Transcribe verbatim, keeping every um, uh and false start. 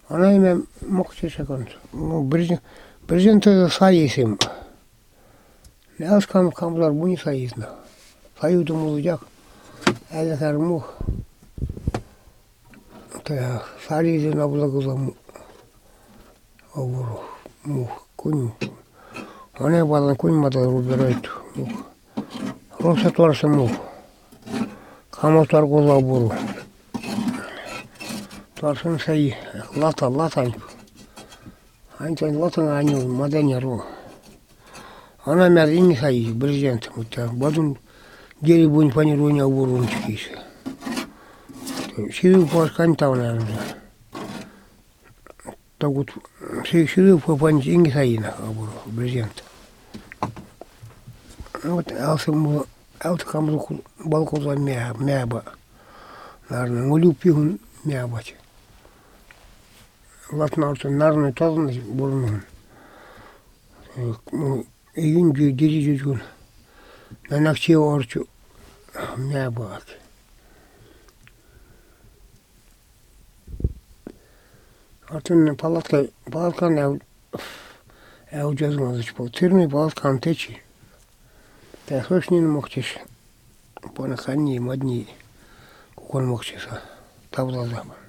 Она имя мокчеше конт. Ну, брезент, брезенты сайысым. Аз кам камлар буни сайысна. Саюду мулудяк. Әлі кәрму. Та сариды на благозаму. Огуру. Мух. Кунь. Она балан кунь мада руберайт. Мух. Роса торса мух. Каматар гола буру. Торсын сай. Лата, латань. Антон латан аню маденеру. Она мяр ими сай, брезент. Бадун гери бунь панируня урунчикис. Сирил паскань тау, наверное. Так вот, сирил папанч инги саина, брезент. Вот, алсам, алткам балкоза мяба. Наверное, мулю пигун мябать. Латнарты, наверное, тазан бурнун. Июнь дирижер. На нахче орчу мябать. Атын палатка, палатка не аудиозно зачпал. Тирный палатка антечи. Та слышни не мохчеш. По нахани мадни. Кукон мохчеса. Тавла зама.